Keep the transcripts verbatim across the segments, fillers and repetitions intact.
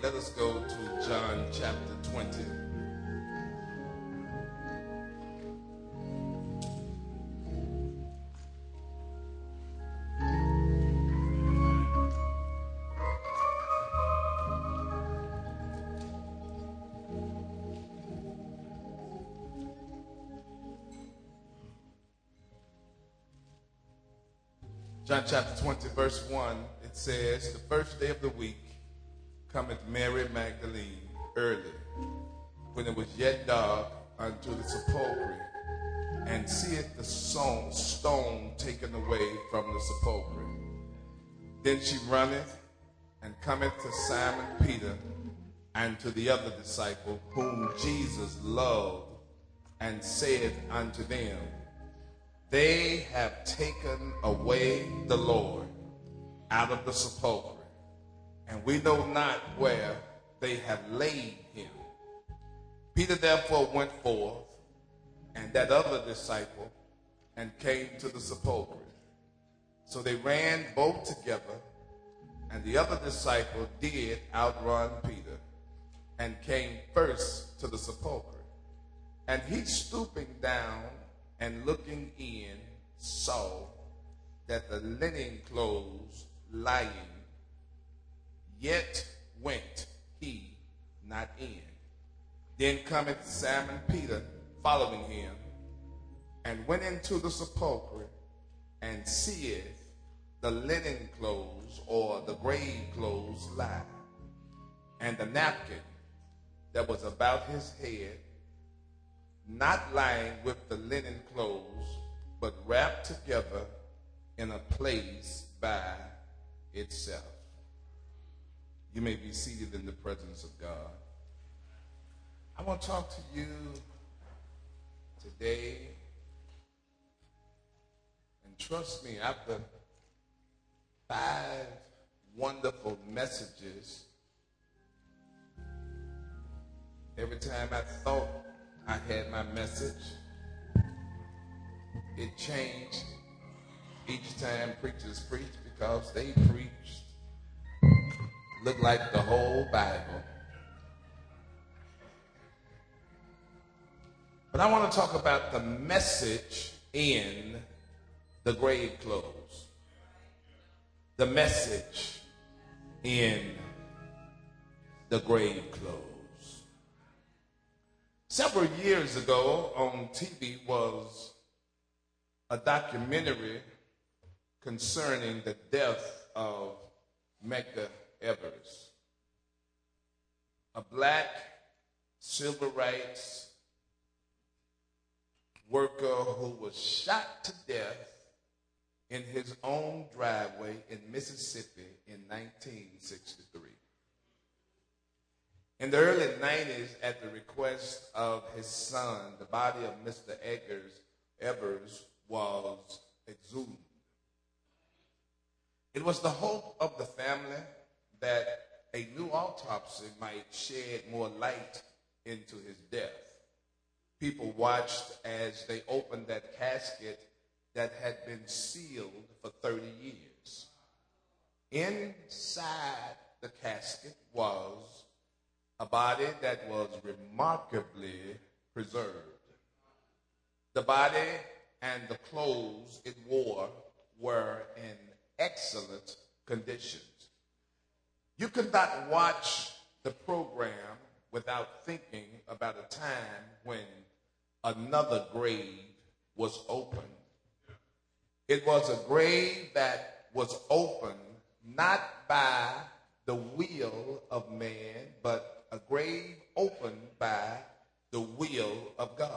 let us go to John chapter twenty. John chapter twenty, verse one, it says, the first day of the week cometh Mary Magdalene early, when it was yet dark, unto the sepulchre, and seeth the stone, stone taken away from the sepulchre. Then she runneth, and cometh to Simon Peter, and to the other disciple, whom Jesus loved, and saith unto them, they have taken away the Lord out of the sepulchre, and we know not where they have laid him. Peter therefore went forth, and that other disciple, and came to the sepulchre. So they ran both together, and the other disciple did outrun Peter, and came first to the sepulchre. And he, stooping down and looking in, saw that the linen clothes lying, yet went he not in. Then cometh Simon Peter, following him, and went into the sepulchre, and seeth the linen clothes, or the grave clothes, lie, and the napkin that was about his head, not lying with the linen clothes, but wrapped together in a place by itself. You may be seated in the presence of God. I want to talk to you today, and trust me, after five wonderful messages, every time I thought I had my message, it changed each time preachers preached, because they preached looked like the whole Bible. But I want to talk about the message in the grave clothes. The message in the grave clothes. Several years ago on T V was a documentary concerning the death of Medgar Evers, a black civil rights worker who was shot to death in his own driveway in Mississippi in nineteen sixty-three. In the early nineties, at the request of his son, the body of Mister Edgar Evers was exhumed. It was the hope of the family that a new autopsy might shed more light into his death. People watched as they opened that casket that had been sealed for thirty years. Inside the casket was a body that was remarkably preserved. The body and the clothes it wore were in excellent conditions. You could not watch the program without thinking about a time when another grave was opened. It was a grave that was opened not by the will of man, but a grave opened by the will of God.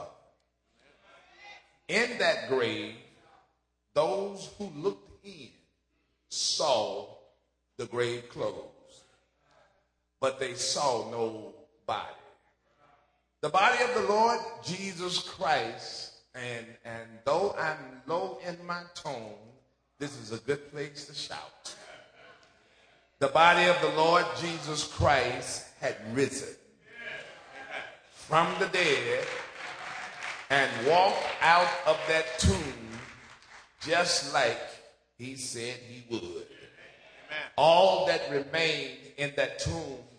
In that grave, those who looked in saw the grave clothes, but they saw no body. The body of the Lord Jesus Christ, and, and though I'm low in my tone, this is a good place to shout. The body of the Lord Jesus Christ had risen from the dead and walked out of that tomb just like he said he would. All that remained in that tomb, the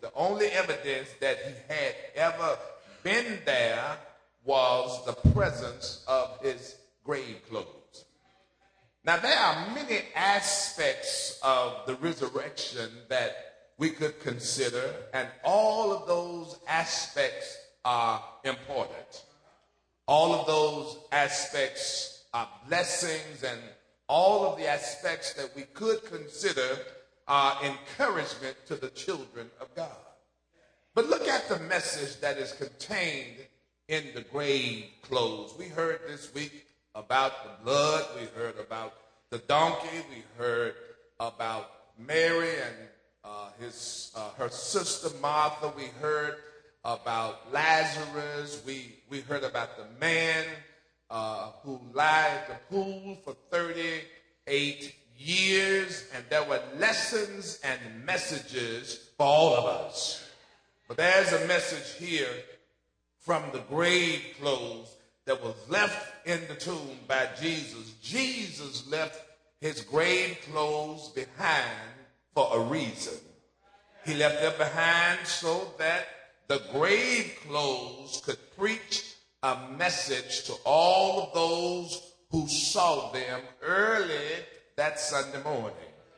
the only evidence that he had ever been there was the presence of his grave clothes. Now, there are many aspects of the resurrection that we could consider, and all of those aspects are important. All of those aspects are blessings, and all of the aspects that we could consider are encouragement to the children of God. But look at the message that is contained in the grave clothes. We heard this week about the blood. We heard about the donkey. We heard about Mary and uh, his uh, her sister Martha. We heard about Lazarus. We, we heard about the man uh, who lied at the pool for thirty-eight years. And there were lessons and messages for all of us. But there's a message here from the grave clothes that was left in the tomb by Jesus. Jesus left his grave clothes behind for a reason. He left them behind so that the grave clothes could preach a message to all of those who saw them early that Sunday morning.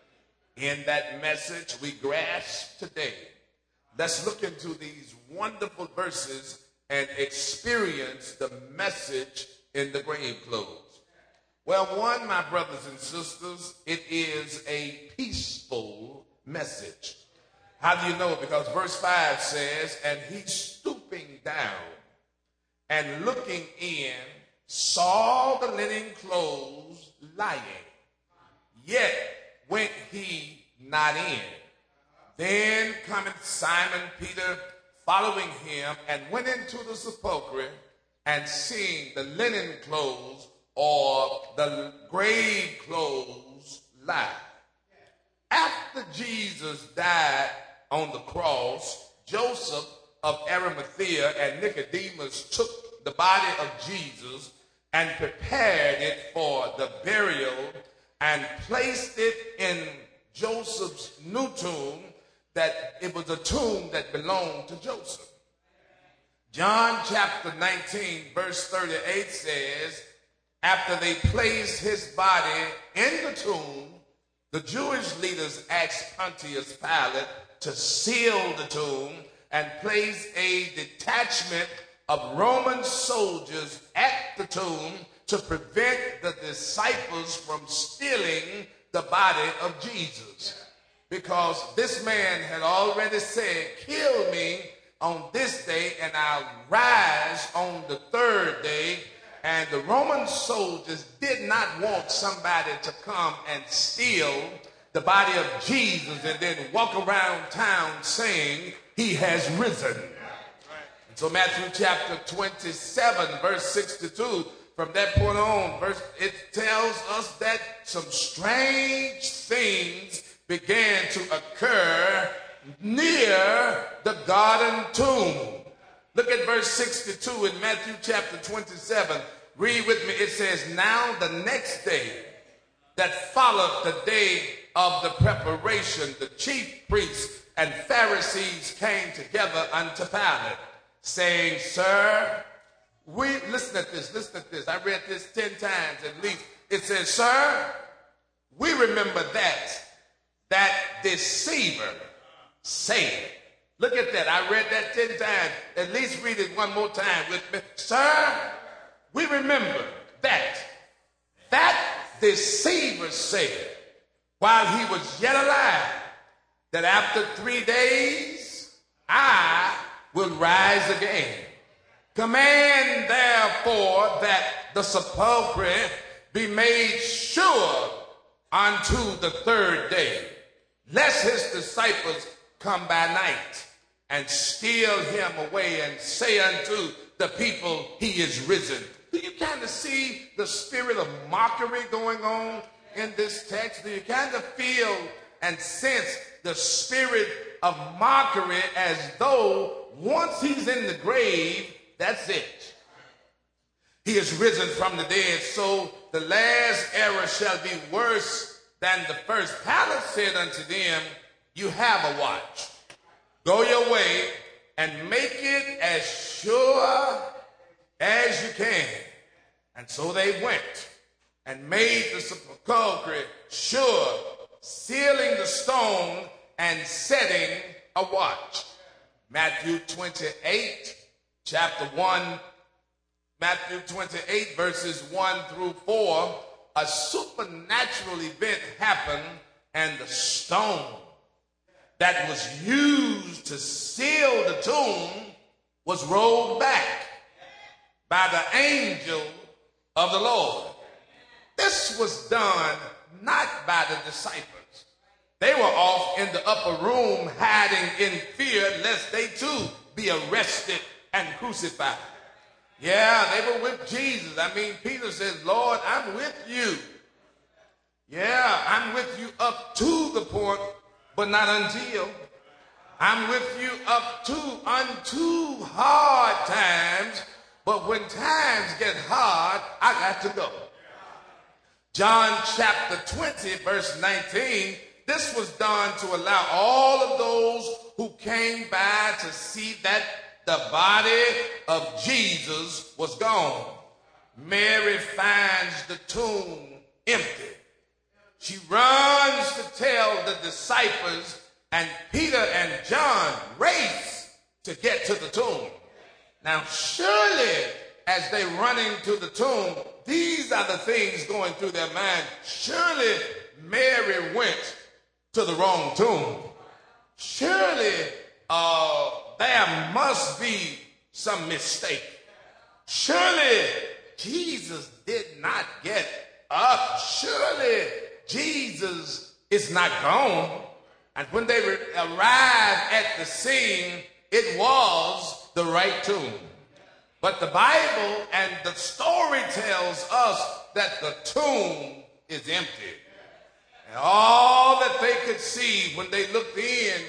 In that message we grasp today. Let's look into these wonderful verses and experience the message in the grave clothes. Well, one, my brothers and sisters, it is a peaceful message. How do you know? Because verse five says, and he stooping down and looking in, saw the linen clothes lying, yet went he not in. Then cometh Simon Peter following him, and went into the sepulchre, and seeing the linen clothes or the grave clothes lie. After Jesus died on the cross, Joseph of Arimathea and Nicodemus took the body of Jesus and prepared it for the burial and placed it in Joseph's new tomb, that it was a tomb that belonged to Joseph. John chapter nineteen verse thirty-eight says, after they placed his body in the tomb, the Jewish leaders asked Pontius Pilate to seal the tomb and place a detachment of Roman soldiers at the tomb to prevent the disciples from stealing the body of Jesus. Because this man had already said, kill me on this day and I'll rise on the third day. And the Roman soldiers did not want somebody to come and steal the body of Jesus and then walk around town saying he has risen. And so Matthew chapter twenty-seven verse sixty-two, from that point on, verse, it tells us that some strange things began to occur near the garden tomb. Look at verse sixty-two in Matthew chapter twenty-seven. Read with me. It says, now the next day that followed the day of the preparation, the chief priests and Pharisees came together unto Pilate, saying, sir, we, listen at this, listen at this. I read this ten times at least. It says, sir, we remember that, that deceiver said. Look at that. I read that ten times. At least read it one more time with me. Sir, we remember that, that deceiver said, while he was yet alive, that after three days, I will rise again. Command, therefore, that the sepulchre be made sure unto the third day, lest his disciples come by night and steal him away and say unto the people, he is risen. Do you kind of see the spirit of mockery going on in this text? Do you kind of feel and sense the spirit of mockery as though once he's in the grave, that's it? He is risen from the dead, so the last era shall be worse than the first. Pilate said unto them, you have a watch. Go your way and make it as sure as you can. And so they went and made the sepulchre sure, sealing the stone and setting a watch. Matthew twenty-eight, chapter one, Matthew twenty-eight, verses one through four, a supernatural event happened, and the stone that was used to seal the tomb was rolled back by the angel of the Lord. This was done not by the disciples. They were off in the upper room hiding in fear lest they too be arrested and crucified. Yeah, they were with Jesus. I mean, Peter says, Lord, I'm with you. Yeah, I'm with you up to the point, but not until. I'm with you up to unto hard times, but when times get hard, I got to go. John chapter twenty, verse nineteen, this was done to allow all of those who came by to see that the body of Jesus was gone. Mary finds the tomb empty. She runs to tell the disciples, and Peter and John race to get to the tomb. Now, surely, as they're running to the tomb, these are the things going through their mind. Surely, Mary went to the wrong tomb. Surely, uh, there must be some mistake. Surely, Jesus did not get up. Surely, Jesus is not gone. And when they re- arrived at the scene, it was the right tomb. But the Bible and the story tells us that the tomb is empty. And all that they could see when they looked in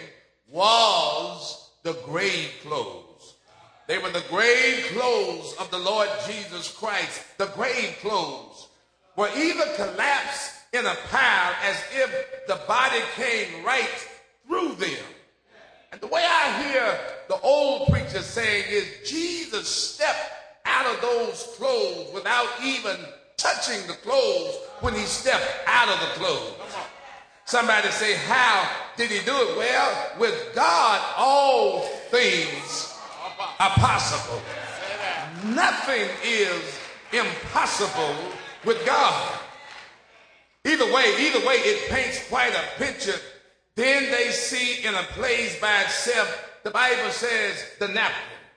was the grave clothes. They were the grave clothes of the Lord Jesus Christ. The grave clothes were either collapsed in a pile as if the body came right through them. And the way I hear the old preachers saying is Jesus stepped out of those clothes without even touching the clothes when he stepped out of the clothes. Somebody say, how did he do it? Well, with God, all things are possible. Nothing is impossible with God. Either way, either way, it paints quite a picture. Then they see in a place by itself, the Bible says, the napkin.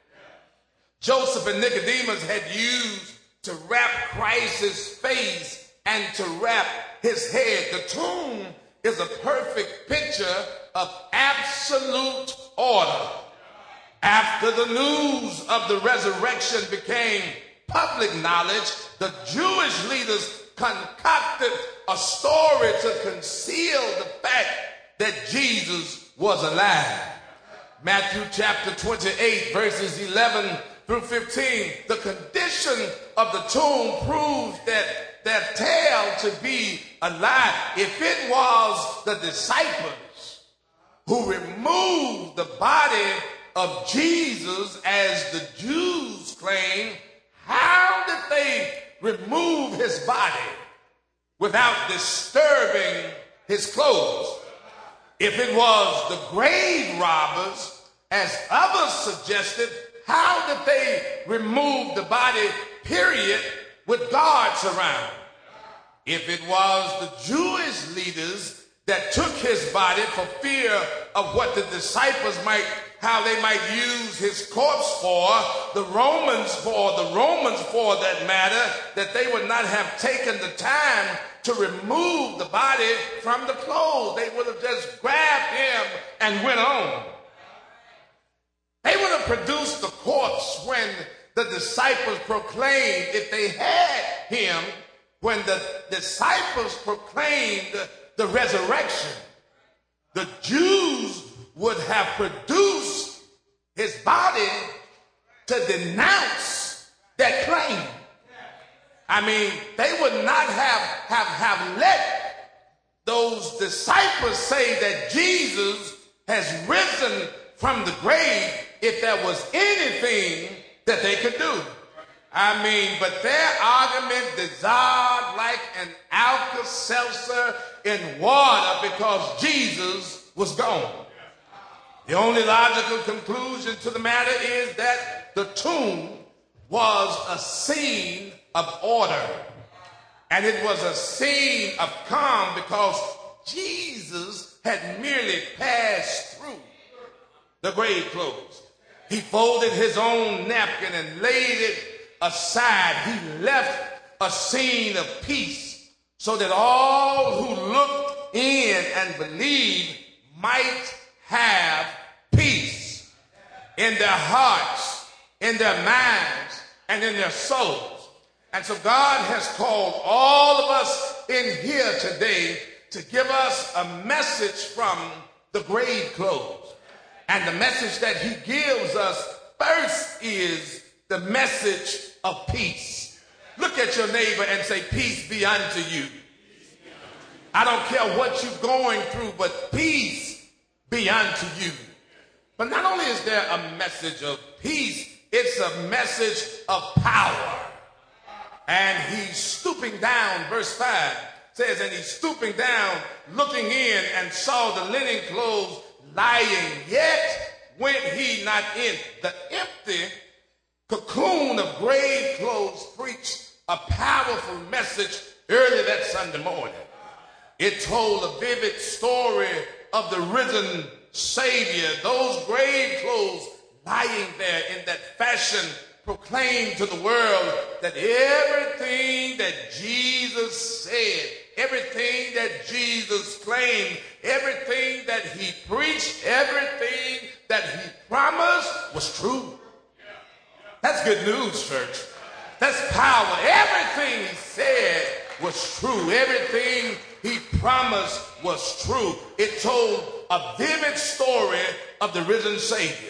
Joseph and Nicodemus had used to wrap Christ's face and to wrap his head. The tomb is a perfect picture of absolute order. After the news of the resurrection became public knowledge, the Jewish leaders concocted a story to conceal the fact that Jesus was alive. Matthew chapter twenty-eight, verses eleven through fifteen. The condition of the tomb proves that that tale to be alive. If it was the disciples who removed the body of Jesus, as the Jews claim, how did they remove his body without disturbing his clothes? If it was the grave robbers, as others suggested, how did they remove the body, period, with guards around? If it was the Jewish leaders that took his body for fear of what the disciples might, how they might use his corpse for, the Romans for, the Romans for that matter, that they would not have taken the time to remove the body from the clothes. They would have just grabbed him and went on. They would have produced the corpse when the disciples proclaimed, if they had him, when the disciples proclaimed the resurrection, the Jews would have produced his body to denounce that claim. I mean, they would not have, have, have let those disciples say that Jesus has risen from the grave if there was anything that they could do. I mean, but their argument dissolved like an Alka-Seltzer in water because Jesus was gone. The only logical conclusion to the matter is that the tomb was a scene of order. And it was a scene of calm because Jesus had merely passed through the grave clothes. He folded his own napkin and laid it aside. He left a scene of peace so that all who looked in and believed might have peace in their hearts, in their minds, and in their souls. And so God has called all of us in here today to give us a message from the grave clothes. And the message that he gives us first is the message of peace. Look at your neighbor and say, peace be unto you. I don't care what you're going through, but peace be unto you. But not only is there a message of peace, it's a message of power. And he's stooping down, verse five says, and he's stooping down, looking in, and saw the linen clothes lying, yet went he not in. The empty cocoon of grave clothes preached a powerful message early that Sunday morning. It told a vivid story of the risen Savior. Those grave clothes lying there in that fashion proclaimed to the world that everything that Jesus said, everything that Jesus claimed, everything that he preached, everything that he promised was true. That's good news, church. That's power. Everything he said was true. Everything he promised was true. It told a vivid story of the risen Savior.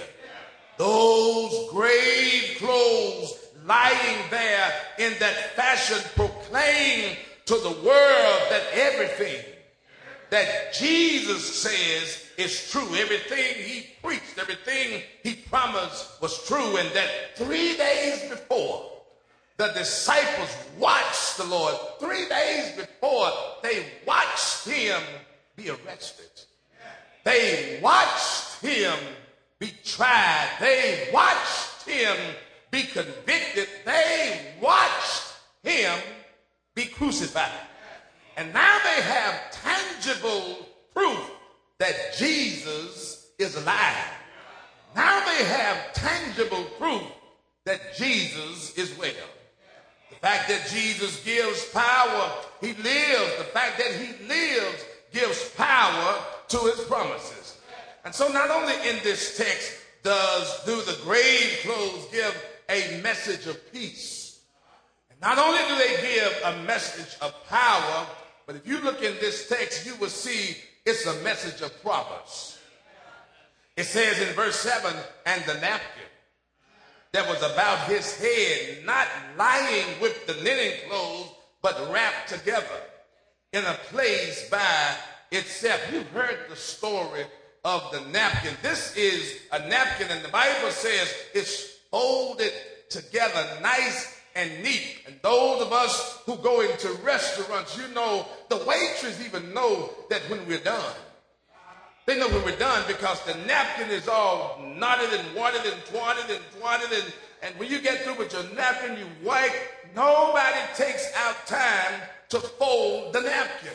Those grave clothes lying there in that fashion proclaim to the world that everything that Jesus says is true. Everything he preached, everything he promised was true. And that three days before the disciples watched the Lord, three days before they watched him be arrested. They watched him be tried. They watched him be convicted. They watched him be crucified. And now they have tangible proof that Jesus is alive. Now they have tangible proof that Jesus is well. The fact that Jesus gives power, he lives. The fact that he lives gives power to his promises. And so not only in this text does do the grave clothes give a message of peace. And not only do they give a message of power, but if you look in this text, you will see it's a message of promise. It says in verse seven, and the napkin that was about his head, not lying with the linen clothes, but wrapped together in a place by itself. You've heard the story of the napkin. This is a napkin, and the Bible says it's folded together nice and neat. And those of us who go into restaurants, you know, the waitress even know that when we're done. They know when we're done because the napkin is all knotted and wadded and twatted and twatted. And, and when you get through with your napkin, you wipe. Nobody takes out time to fold the napkin.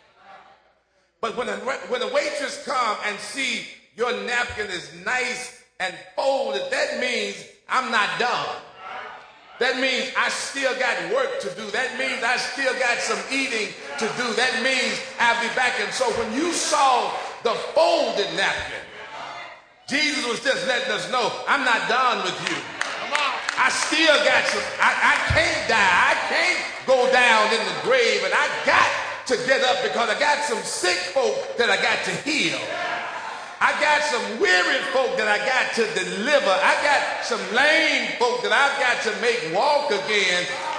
But when a, when a waitress come and see your napkin is nice and folded, that means I'm not done. That means I still got work to do. That means I still got some eating to do. That means I'll be back. And so when you saw the folded napkin, Jesus was just letting us know, I'm not done with you. I still got some, I, I can't die. I can't go down in the grave, and I got to get up because I got some sick folk that I got to heal. I got some weary folk that I got to deliver. I got some lame folk that I've got to make walk again.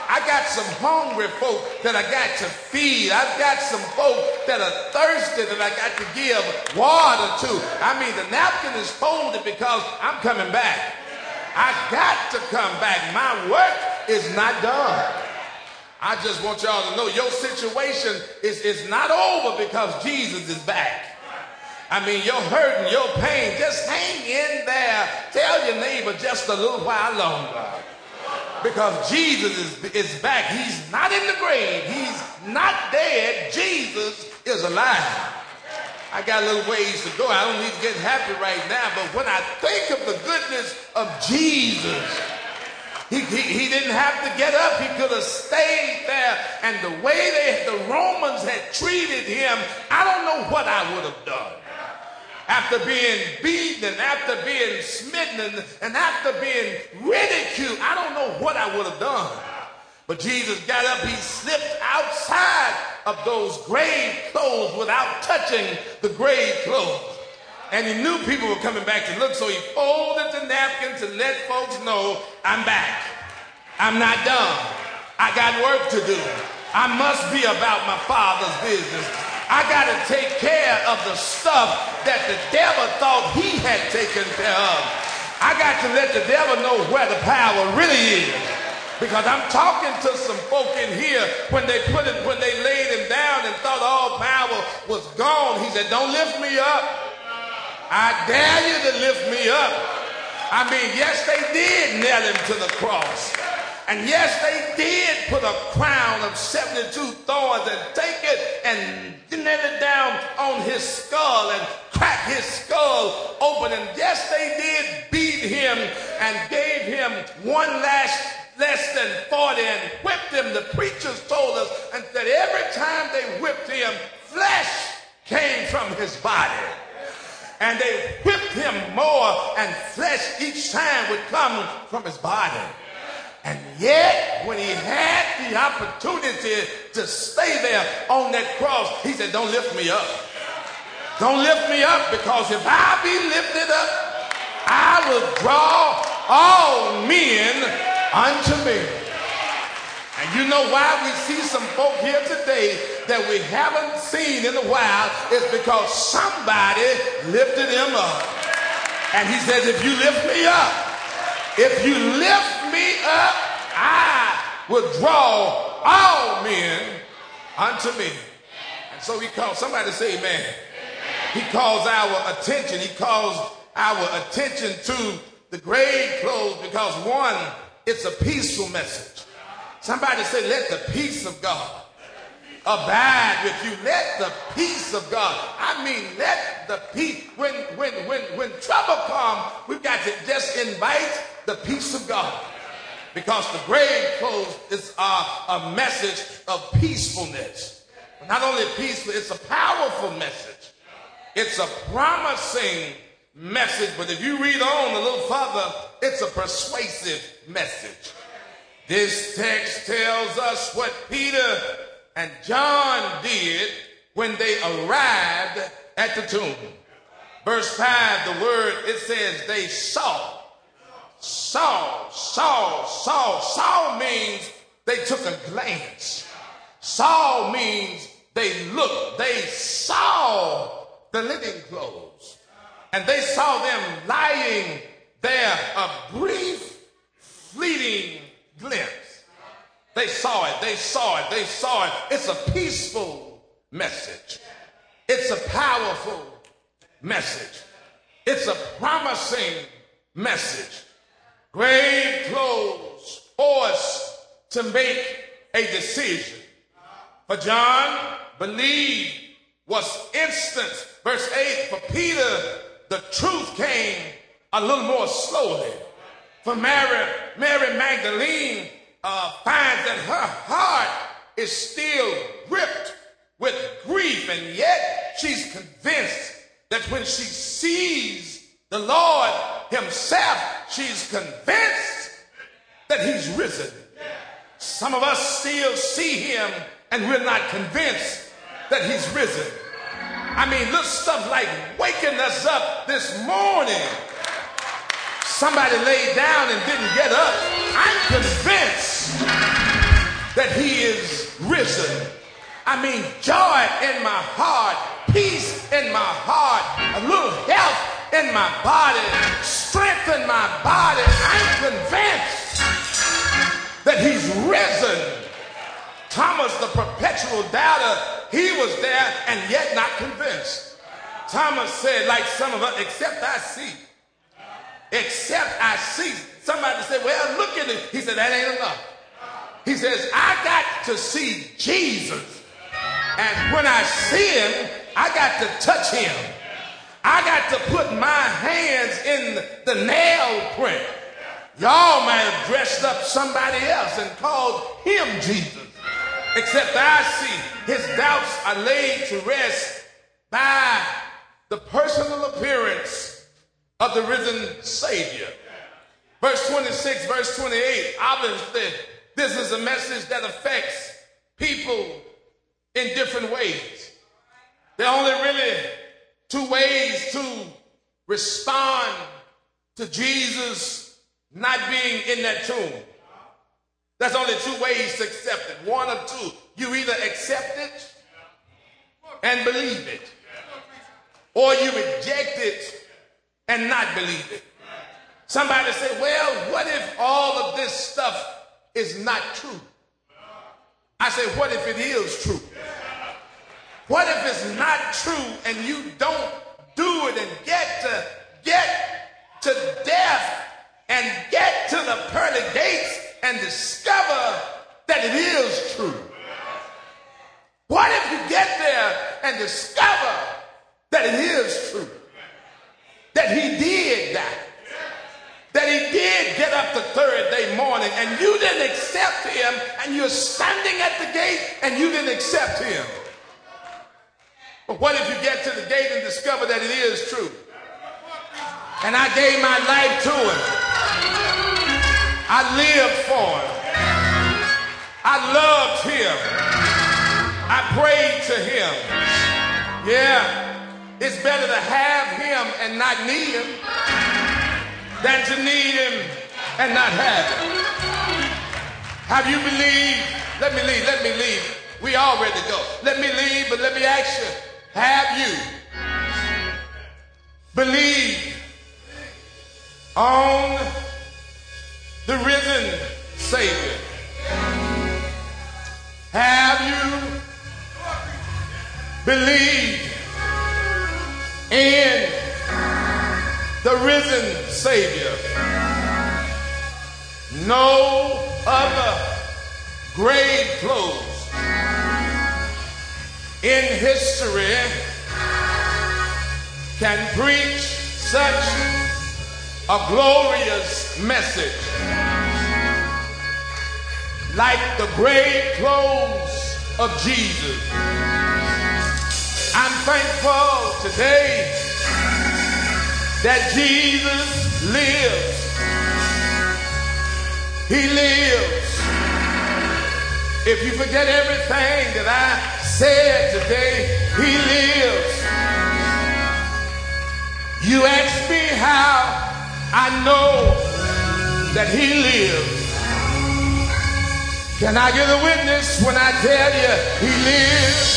I got some hungry folk that I got to feed. I've got some folk that are thirsty that I got to give water to. I mean, the napkin is folded because I'm coming back. I got to come back. My work is not done. I just want y'all to know your situation is, is not over because Jesus is back. I mean, your hurt and your pain, just hang in there. Tell your neighbor just a little while longer. Because Jesus is, is back. He's not in the grave. He's not dead. Jesus is alive. I got a little ways to go. I don't need to get happy right now. But when I think of the goodness of Jesus, He, he, he didn't have to get up. He could have stayed there. And the way they, the Romans had treated him, I don't know what I would have done. After being beaten, and after being smitten, and after being ridiculed, I don't know what I would have done. But Jesus got up. He slipped outside of those grave clothes without touching the grave clothes. And he knew people were coming back to look, so he folded the napkin to let folks know, I'm back. I'm not done. I got work to do. I must be about my Father's business. I got to take care of the stuff that the devil thought he had taken care of. I got to let the devil know where the power really is. Because I'm talking to some folk in here, when they put it, when they laid him down and thought all power was gone, he said, don't lift me up. I dare you to lift me up. I mean, yes, they did nail him to the cross. And yes, they did put a crown of seventy-two thorns and take it and nail it down on his skull and crack his skull open. And yes, they did beat him and gave him one lash less than forty and whipped him. The preachers told us and that every time they whipped him, flesh came from his body. And they whipped him more, and flesh each time would come from his body. And yet, when he had the opportunity to stay there on that cross, he said, don't lift me up. Don't lift me up, because if I be lifted up, I will draw all men unto me. And you know why we see some folk here today that we haven't seen in a while is because somebody lifted him up. And he says, if you lift me up, if you lift me up, I will draw all men unto me. And so he calls, somebody say amen. He calls our attention, he calls our attention to the grave clothes because one, it's a peaceful message. Somebody say, let the peace of God abide with you. Let the peace of God. I mean, let the peace. When when when when trouble comes, we've got to just invite the peace of God, because the grave clothes is a, a message of peacefulness. Not only peaceful, it's a powerful message. It's a promising message. But if you read on a little further, it's a persuasive message. This text tells us what Peter and John did when they arrived at the tomb. Verse five, the word, it says they saw. Saw, saw, saw. Saw means they took a glance. Saw means they looked. They saw the linen clothes. And they saw them lying there, a brief, fleeting glimpse. They saw it, they saw it, they saw it. It's a peaceful message. It's a powerful message. It's a promising message. Grave clothes forced to make a decision. For John, believe was instant. Verse eight, for Peter, the truth came a little more slowly. For Mary, Mary Magdalene uh, finds that her heart is still gripped with grief, and yet she's convinced that when she sees the Lord himself, she's convinced that he's risen. Some of us still see him and we're not convinced that he's risen. I mean, little stuff like waking us up this morning. Somebody laid down and didn't get up. I'm convinced that he is risen. I mean, joy in my heart, peace in my heart, a little health in my body, strength in my body. I'm convinced that he's risen. Thomas, the perpetual doubter, he was there and yet not convinced. Thomas said, like some of us, except I see. Except I see. Somebody said, well, look at it. He said, that ain't enough. He says, I got to see Jesus. And when I see him, I got to touch him. I got to put my hands in the nail print. Y'all might have dressed up somebody else and called him Jesus. Except I see his doubts are laid to rest by the personal appearance of the risen Savior. Verse twenty-six, verse twenty-eight, obviously this is a message that affects people in different ways. There are only really two ways to respond to Jesus not being in that tomb. There's only two ways to accept it. One or two. You either accept it and believe it, or you reject it and not believe it. Somebody say, well, what if all of this stuff is not true? I say, what if it is true? What if it's not true and you don't do it and get to get to death and get to the pearly gates and discover that it is true? What if you get there and discover that it is true? That he did die. That he did get up the third day morning and you didn't accept him, and you're standing at the gate and you didn't accept him. But what if you get to the gate and discover that it is true? And I gave my life to him. I lived for him. I loved him. I prayed to him. Yeah, it's better to have him and not need him than to need him and not have him. Have you believed? Let me leave, let me leave. We all ready to go. Let me leave, but let me ask you, have you believed on the risen Savior? Have you believed in the risen Savior? No other grave clothes in history can preach such a glorious message like the grave clothes of Jesus. I'm thankful today that Jesus lives. He lives. If you forget everything that I said today, he lives. You ask me how I know that he lives. Can I get a witness when I tell you he lives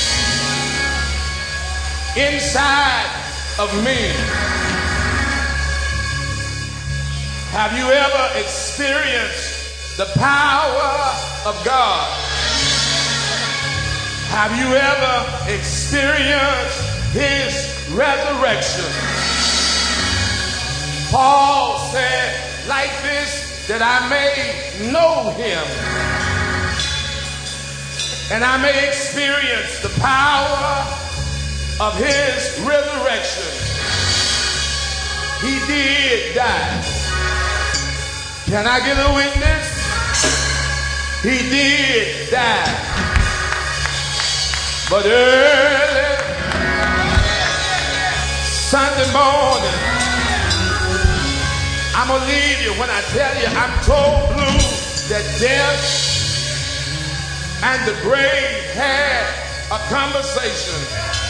inside of me? Have you ever experienced the power of God? Have you ever experienced his resurrection? Paul said, like this, that I may know him and I may experience the power of his resurrection. He did die. Can I get a witness? He did die. But early Sunday morning, I'm gonna leave you when I tell you I'm told blue that death and the grave had a conversation.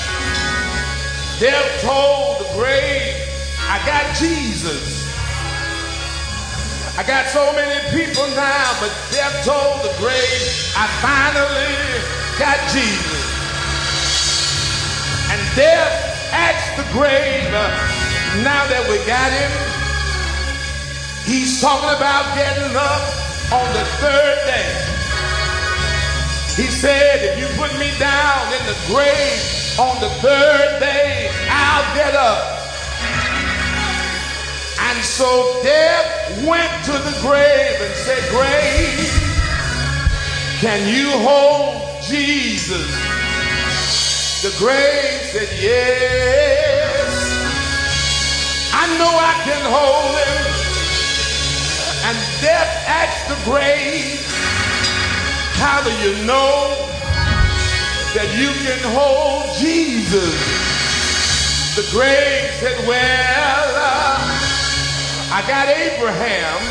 Death told the grave, I got Jesus. I got so many people now, but death told the grave, I finally got Jesus. And death asked the grave, uh, now that we got him, he's talking about getting up on the third day. He said, if you put me down in the grave on the third day, I'll get up. And so death went to the grave and said, grave, can you hold Jesus? The grave said, yes, I know I can hold him. And death asked the grave, how do you know that you can hold Jesus? The grave said, well, uh, I got Abraham,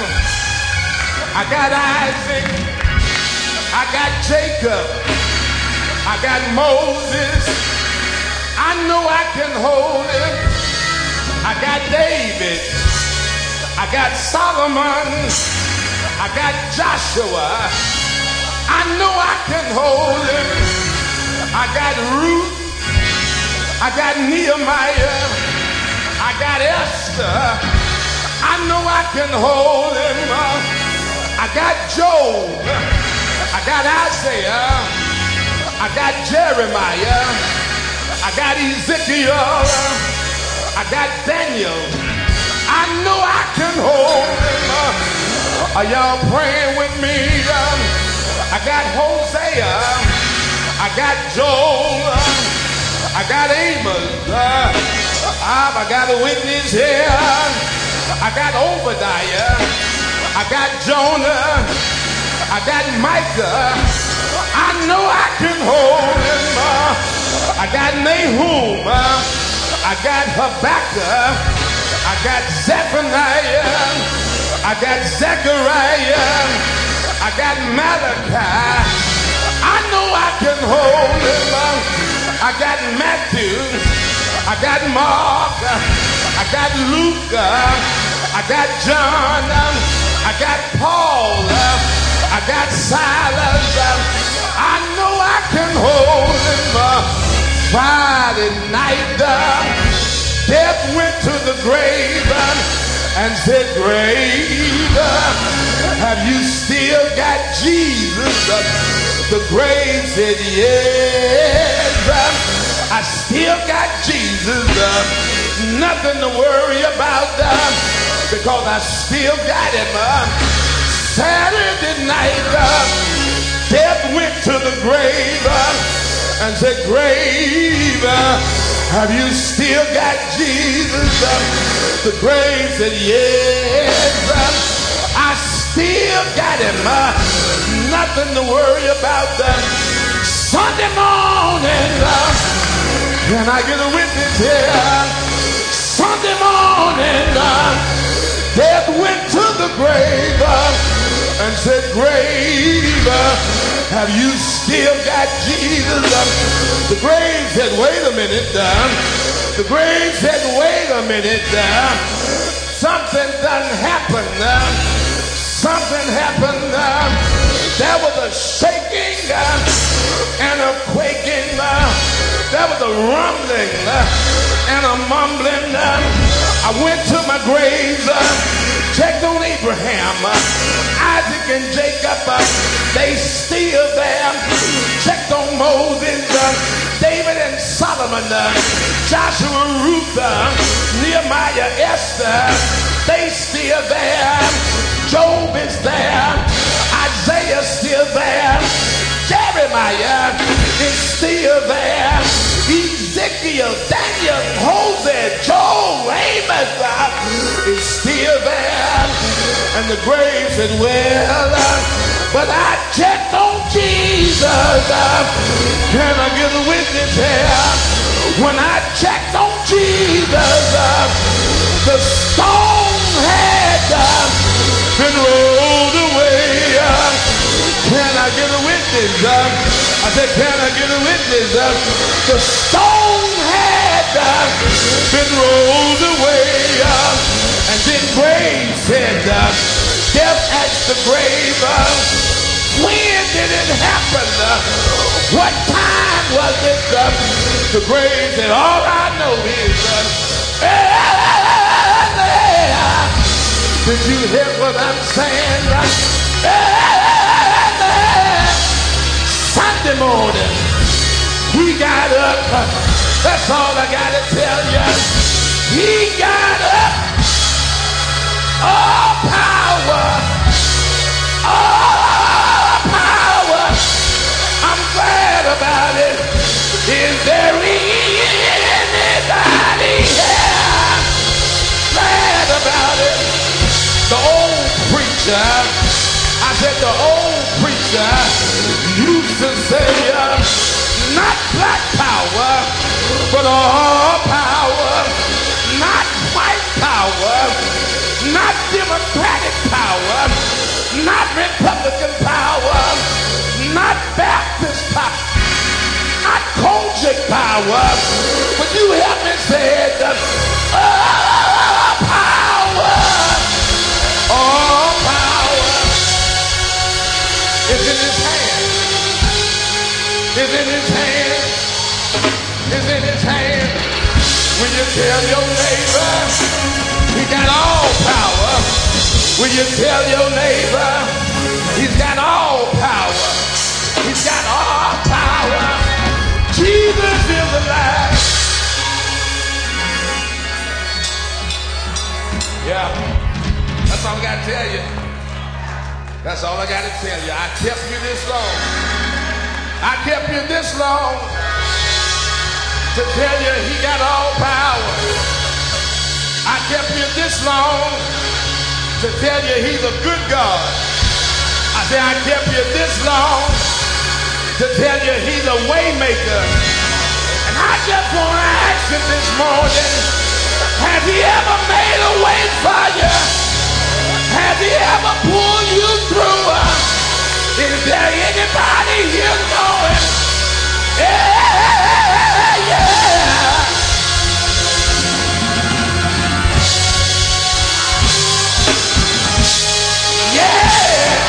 I got Isaac, I got Jacob, I got Moses, I know I can hold him. I got David, I got Solomon, I got Joshua, I know I can hold him. I got Ruth, I got Nehemiah, I got Esther, I know I can hold him. I got Job, I got Isaiah, I got Jeremiah, I got Ezekiel, I got Daniel. I know I can hold him. Are y'all praying with me? I got Hosea, I got Joel, I got Amos, I got a witness here. I got Obadiah, I got Jonah, I got Micah. I know I can hold him. I got Nahum, I got Habakkuk, I got Zephaniah, I got Zechariah, I got Malachi. I know I can hold him. I got Matthew, I got Mark, I got Luke, I got John, I got Paul, I got Silas. I know I can hold him. Friday night, death went to the grave and said, grave, have you still got Jesus? The grave said, yes, I still got Jesus. Nothing to worry about, because I still got him. Saturday night, death went to the grave and said, grave, have you still got Jesus? The grave said, yes, I still got him. Nothing to worry about. Sunday morning, can I get a witness here? Sunday morning, death went to the grave and said, grave, have you still got Jesus? The grave said, wait a minute. The grave said, wait a minute. Something done happened. Something happened. There was a shaking and a quaking. There was a rumbling and a mumbling. I went to my grave, checked on Abraham, Isaac and Jacob, they still there. Checked on Moses, David and Solomon, Joshua, Ruth, Nehemiah, Esther, they still there. Job is there, Isaiah still there, Jeremiah is still there, Ezekiel, Daniel, Hosea, Joel, Amos uh, is still there. And the grave said, well, uh, but I checked on Jesus. Uh, can I get a witness here? When I checked on Jesus, uh, the stone had uh, been rolled away. Uh, can I get a witness? Uh, I said, can I get a witness? Uh, the stone had uh, been rolled away. Uh, and then grave said, uh, Death asked the grave, uh, when did it happen? Uh, what time was it? Uh, the grave said, all I know is, uh, uh, did you hear what I'm saying? Uh, uh, Sunday morning, he got up. Uh, that's all I got to tell you. He got up. All power. All power. I'm glad about it. Is there anybody here glad about it? The old preacher, I said the old preacher used to say, uh, not black power, but all power, not white power, not Democratic power, not Republican power, not Baptist power, not Kojic power, but you help me say it, all power, all power is in his hand, is in his hand, is in his hand. When you tell your neighbor he got all power, when you tell your neighbor he's got all power, he's got all power. Jesus is alive. Yeah, that's all I got to tell you. That's all I got to tell you. I kept you this long. I kept you this long to tell you he got all power. I kept you this long to tell you he's a good God. I said I kept you this long to tell you he's a way maker. And I just want to ask you this morning, has he ever made a way for you? Has he ever pulled you through? Is there anybody here knowing? Yeah, yeah. Yeah.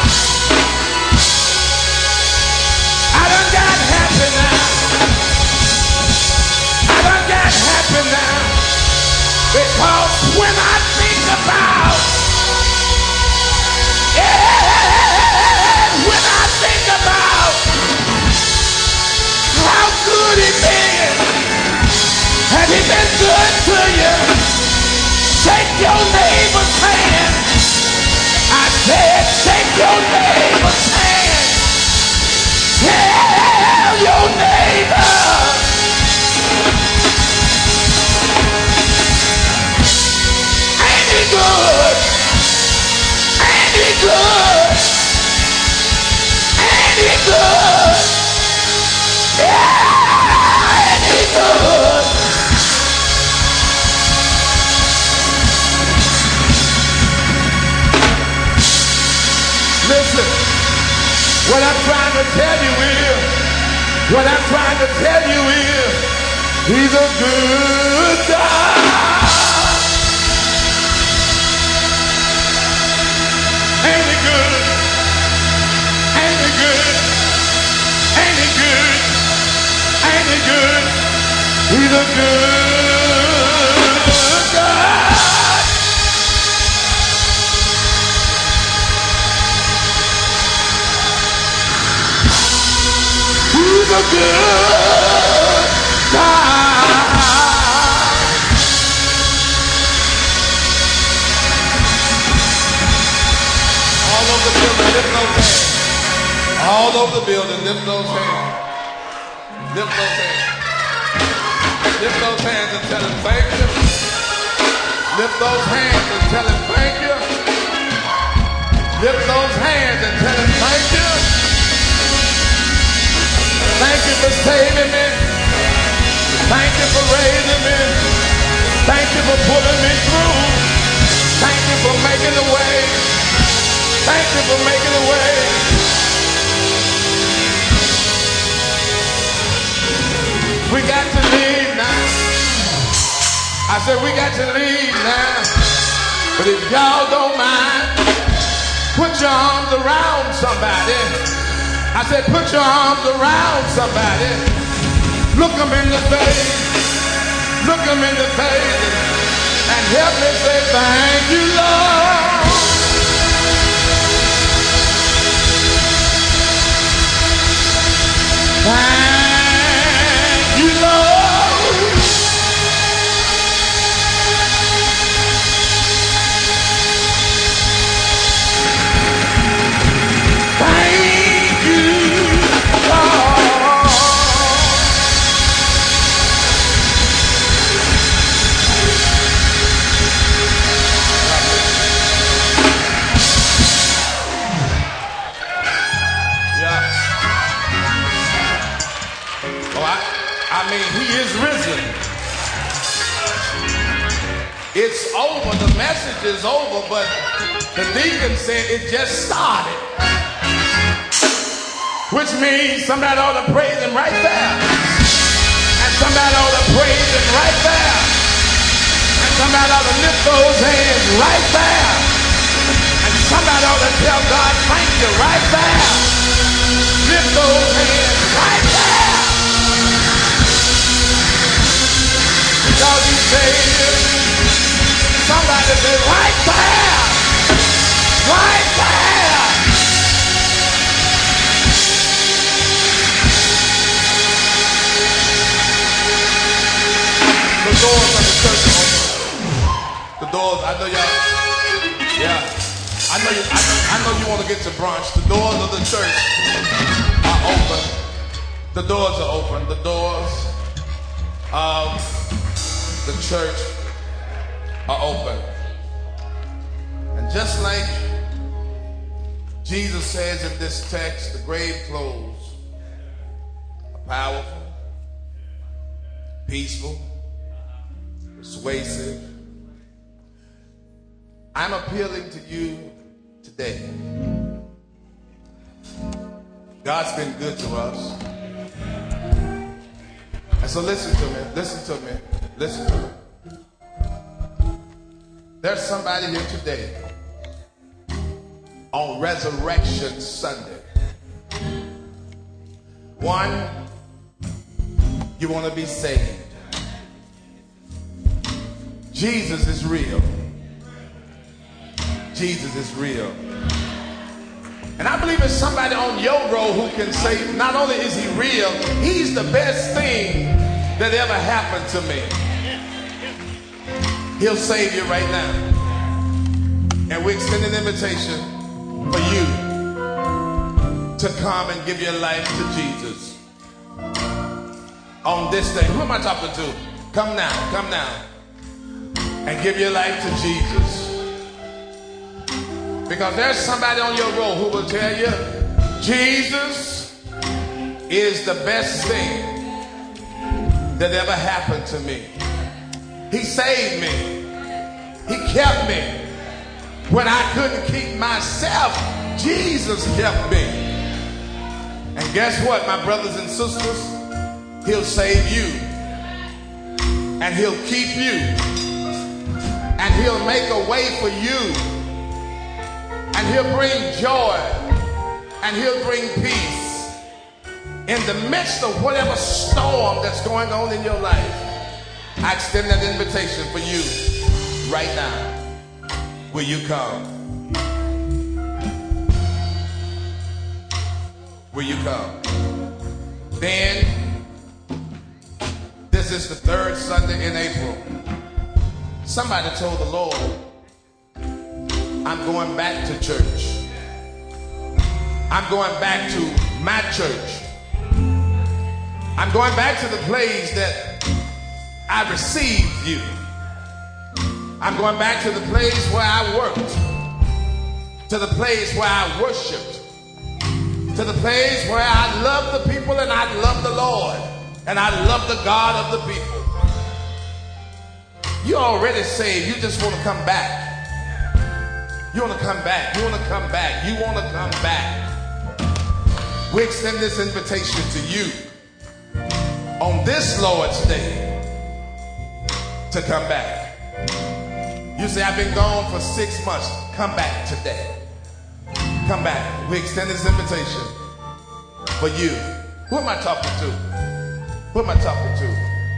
I done got happy now. I done got happy now. Because when I think about, yeah, when I think about how good he been, has he been good to you? Shake your neighbor's hand. I said, shake your neighbor's hand. Tell your neighbor. Ain't he good? Ain't he good? Ain't he good? Yeah, ain't he good? Listen, what I'm trying to tell you is, what I'm trying to tell you is, he's a good God. Ain't he good? Ain't he good? Ain't he good? Ain't he good? He's a good God. He's a good God. All over the building, lift those hands. All over the building, lift those hands. Lift those hands. Lift those hands and tell him thank you. Lift those hands and tell him thank you. Lift those hands and tell him thank you. Thank you for saving me. Thank you for raising me. Thank you for pulling me through. Thank you for making a way. Thank you for making a way. We got to leave now. I said we got to leave now. But if y'all don't mind, Put your arms around somebody. I said, put your arms around somebody. Look them in the face. Look them in the face. And help me say, thank you, Lord. Thank you, Lord. Thank you, Lord. Yeah. Oh, I, I mean, he is risen. It's over. The message is over, but the deacon said it just started. Which means somebody ought to praise him right there. And somebody ought to praise him right there. And somebody ought to lift those hands right there. And somebody ought to tell God, thank you right there. Lift those hands right there. Because he saved. Somebody say, right there. Right there. The doors of the church are open. The doors, I know y'all, yeah. I know you, I know, I know you want to get to brunch. The doors of the church are open. The doors are open. The doors of the church are open. And just like Jesus says in this text, the grave clothes are powerful, peaceful, persuasive. I'm appealing to you today. God's been good to us. And so listen to me, listen to me, listen to me. There's somebody here today on Resurrection Sunday. One, you want to be saved. Jesus is real. Jesus is real. And I believe there's somebody on your row who can say, not only is he real, he's the best thing that ever happened to me. He'll save you right now. And we extend an invitation for you to come and give your life to Jesus. On this day, who am I talking to? Come now, come now. And give your life to Jesus. Because there's somebody on your row who will tell you, Jesus is the best thing that ever happened to me. He saved me. He kept me. When I couldn't keep myself, Jesus kept me. And guess what, my brothers and sisters? He'll save you. And he'll keep you. And he'll make a way for you. And he'll bring joy. And he'll bring peace. In the midst of whatever storm that's going on in your life, I extend that invitation for you right now. Will you come? Will you come? Then, this is the third Sunday in April. Somebody told the Lord, I'm going back to church. I'm going back to my church. I'm going back to the place that I received you. I'm going back to the place where I worked, to the place where I worshiped, to the place where I love the people and I love the Lord and I love the God of the people. You're already saved. You just want to come back. You want to come back. You want to come back. You want to come back. We extend this invitation to you on this Lord's Day to come back. You say, I've been gone for six months. Come back today. come back. We extend this invitation for you. Who am I talking to? Who am I talking to?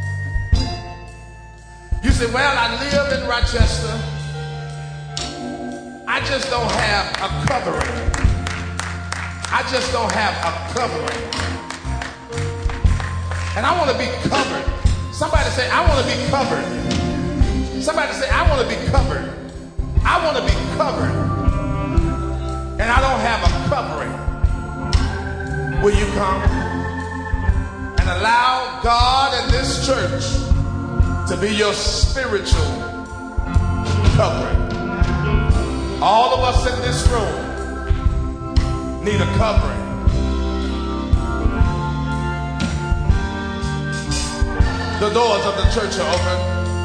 You say, well, I live in Rochester. I just don't have a covering. I just don't have a covering. And I want to be covered. Somebody say, I want to be covered. Somebody say, I want to be covered. I want to be covered. And I don't have a covering. Will you come and allow God and this church to be your spiritual covering? All of us in this room need a covering. The doors of the church are open.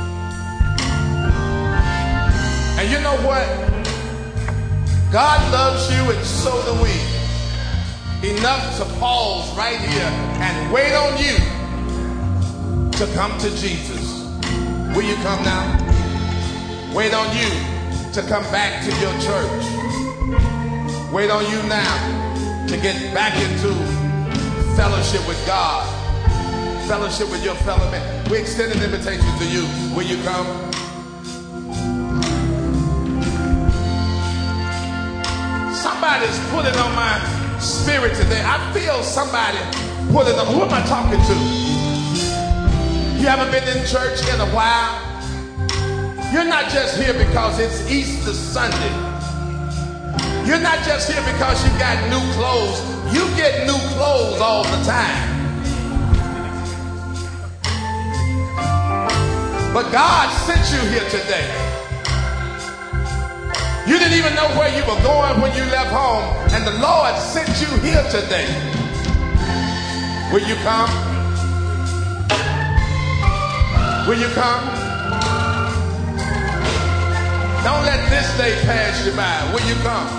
And you know what? God loves you and so do we. Enough to pause right here and wait on you to come to Jesus. Will you come now? Wait on you to come back to your church. Wait on you now to get back into fellowship with God. Fellowship with your fellow men. We extend an invitation to you. Will you come? Somebody's pulling on my spirit today. I feel somebody pulling on. Who am I talking to? You haven't been in church in a while. You're not just here because it's Easter Sunday. You're not just here because you got new clothes. You get new clothes all the time. But God sent you here today. You didn't even know where you were going when you left home, and the Lord sent you here today. Will you come? Will you come? Don't let this day pass you by. Will you come?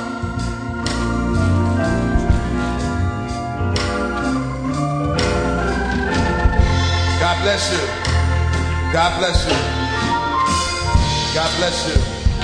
God bless you. God bless you. God bless you.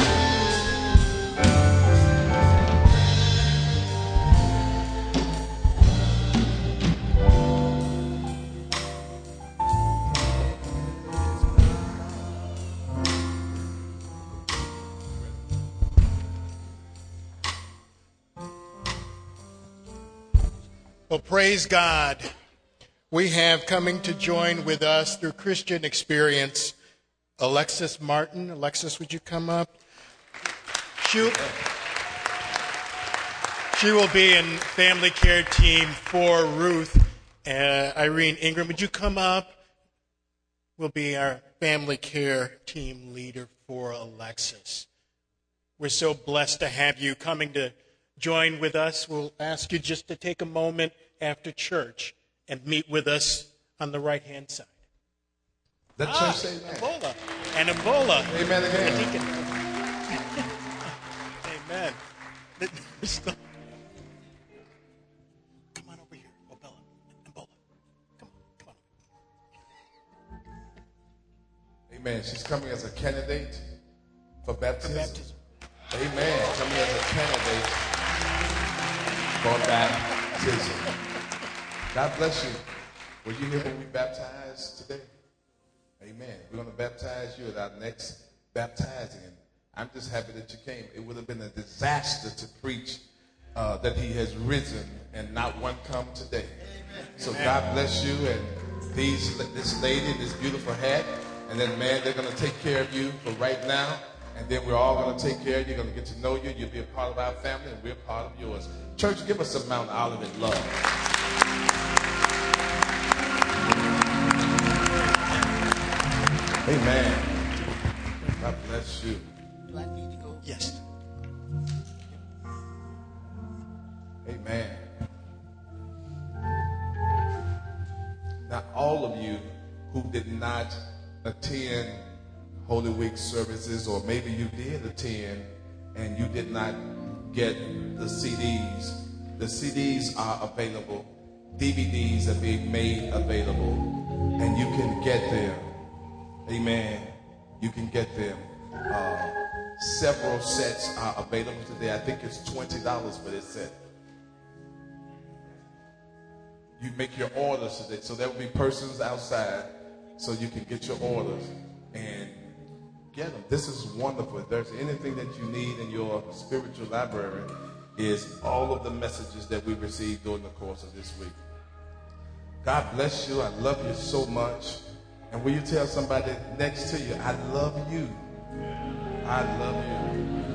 Well, praise God. We have coming to join with us through Christian Experience, Alexis Martin. Alexis, would you come up? She, she will be in family care team for Ruth. Uh, Irene Ingram, would you come up? Will be our family care team leader for Alexis. We're so blessed to have you coming to join with us. We'll ask you just to take a moment after church and meet with us on the right-hand side. Let ah, church say amen. Ebola. And Ebola. Amen again. Amen. Come on over here, Ebola. Ebola. Come on, come on. Amen. She's coming as a candidate for baptism. For baptism. Amen. Coming as a candidate for baptism. God bless you. Were you here when we baptized today? Amen. We're going to baptize you at our next baptizing. And I'm just happy that you came. It would have been a disaster to preach uh, that he has risen and not one come today. So God bless you. And these, this lady, this beautiful hat, and then, man, they're going to take care of you for right now. And then we're all going to take care of you. You're going to get to know you. You'll be a part of our family, and we're a part of yours. Church, give us some Mount Olivet love. Amen. God bless you. Do I need to go? Yes. Amen. Now, all of you who did not attend Holy Week services, or maybe you did attend and you did not get the C Ds, the C Ds are available. D V Ds are being made available, and you can get them. Amen. You can get them. Uh, several sets are available today. I think it's twenty dollars for this set. You make your orders today. So there will be persons outside so you can get your orders and get them. This is wonderful. If there's anything that you need in your spiritual library, is all of the messages that we received during the course of this week. God bless you. I love you so much. And will you tell somebody next to you, I love you. I love you.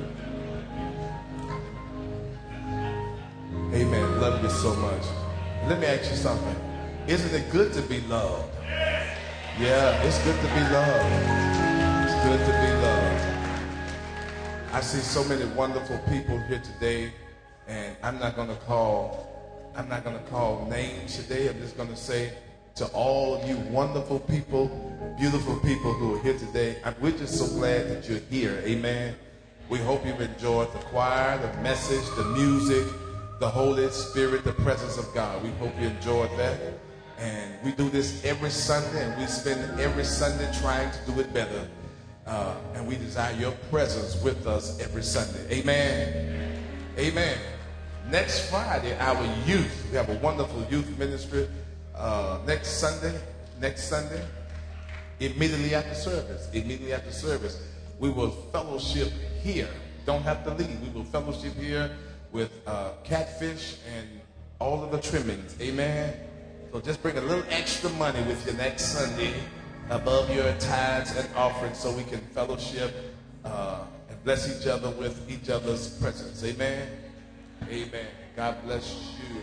Amen. Love you so much. Let me ask you something. Isn't it good to be loved? Yeah, it's good to be loved. It's good to be loved. I see so many wonderful people here today, and I'm not going to call, I'm not going to call names today. I'm just going to say to all of you wonderful people, beautiful people who are here today, we're just so glad that you're here. Amen. We hope you've enjoyed the choir, the message, the music, the Holy Spirit, the presence of God. We hope you enjoyed that. And we do this every Sunday, and we spend every Sunday trying to do it better. Uh, and we desire your presence with us every Sunday. Amen. Amen. Next Friday, our youth, we have a wonderful youth ministry. Uh, next Sunday, next Sunday, immediately after service, immediately after service, we will fellowship here. Don't have to leave. We will fellowship here with uh, catfish and all of the trimmings. Amen. So just bring a little extra money with you next Sunday above your tithes and offerings so we can fellowship uh, and bless each other with each other's presence. Amen. Amen. God bless you.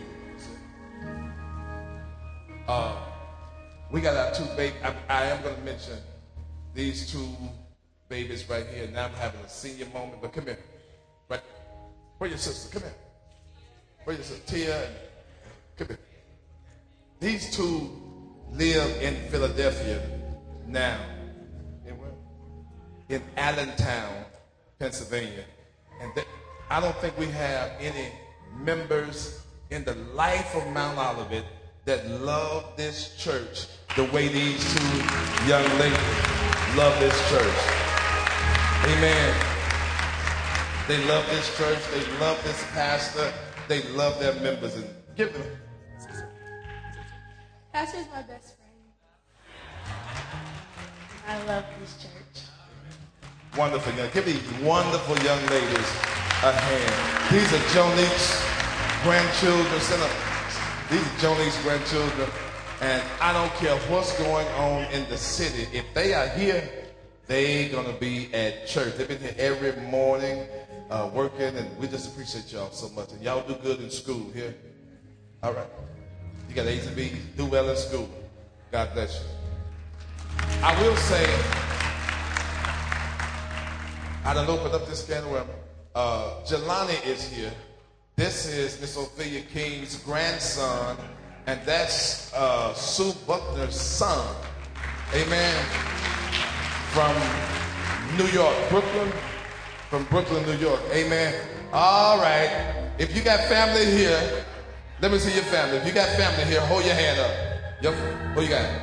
Uh, we got our two babies. I, I am going to mention these two babies right here. Now I'm having a senior moment, but come here. Right. Where your sister? Come here. Where your sister? Tia. And, come here. These two live in Philadelphia now. In where? In Allentown, Pennsylvania. And they, I don't think we have any members in the life of Mount Olivet that love this church the way these two young ladies love this church. Amen. They love this church. They love this pastor. They love their members. And give them. Pastor's my best friend. I love this church. Wonderful young. Give these wonderful young ladies a hand. These are Jonique's grandchildren. Send up. These are Jonique's grandchildren. And I don't care what's going on in the city. If they are here, they're going to be at church. They've been here every morning uh, working, and we just appreciate y'all so much. And y'all do good in school here. All right. You got A's and B's. Do well in school. God bless you. I will say, I done opened up this can of worms. Uh, Jelani is here. This is Miss Ophelia King's grandson, and that's uh, Sue Buckner's son. Amen. From New York, Brooklyn. From Brooklyn, New York. Amen. All right. If you got family here, let me see your family. If you got family here, hold your hand up. Yep. Who you got?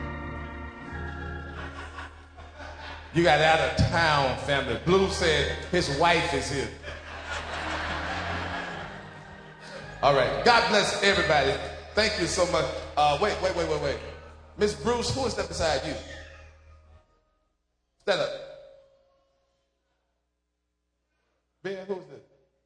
You got out of town family. Blue said his wife is here. All right. God bless everybody. Thank you so much. Uh, wait, wait, wait, wait, wait. Miss Bruce, who is that beside you? Stand up. Ben, who is this?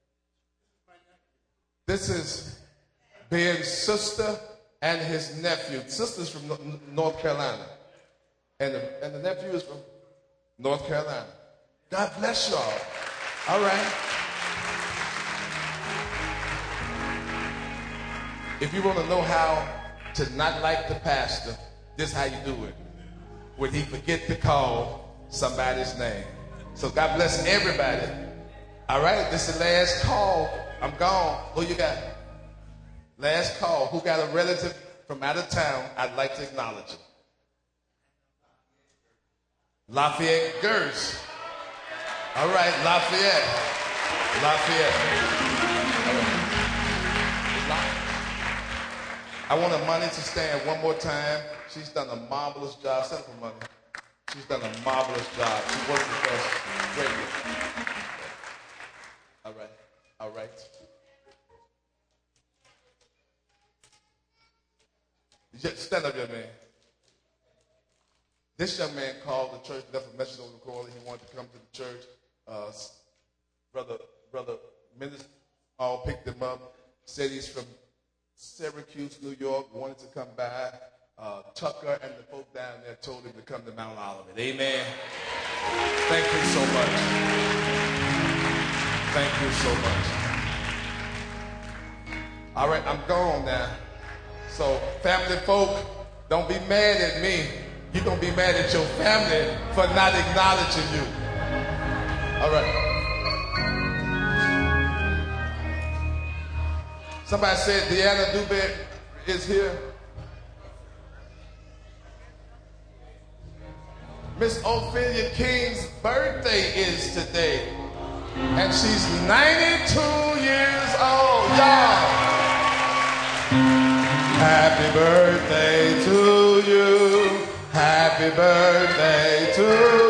This is Ben's sister and his nephew. Sister's from North Carolina. And the, and the nephew is from North Carolina. God bless y'all. All right. If you want to know how to not like the pastor, this is how you do it. When he forget to call somebody's name. So God bless everybody. All right, this is the last call. I'm gone. Who you got? Last call. Who got a relative from out of town? I'd like to acknowledge it. Lafayette Gers. All right, Lafayette. Lafayette. All right. I want Money to stand one more time. She's done a marvelous job. Send her money. She's done a marvelous job. She worked with us greatly. All right, all right. Just stand up, young man. This young man called the church, left a message on the recording. He wanted to come to the church. Uh, brother, brother, minister, all picked him up. Said he's from Syracuse, New York. Wanted to come by. Uh, Tucker and the folk down there told him to come to Mount Olivet. Amen. Thank you so much. Thank you so much. All right, I'm gone now. So, family folk, don't be mad at me. You're going to be mad at your family for not acknowledging you. All right. Somebody said Deanna Dubé is here. Miss Ophelia King's birthday is today. And she's ninety-two years old. Y'all. Happy birthday to you. Happy birthday to you.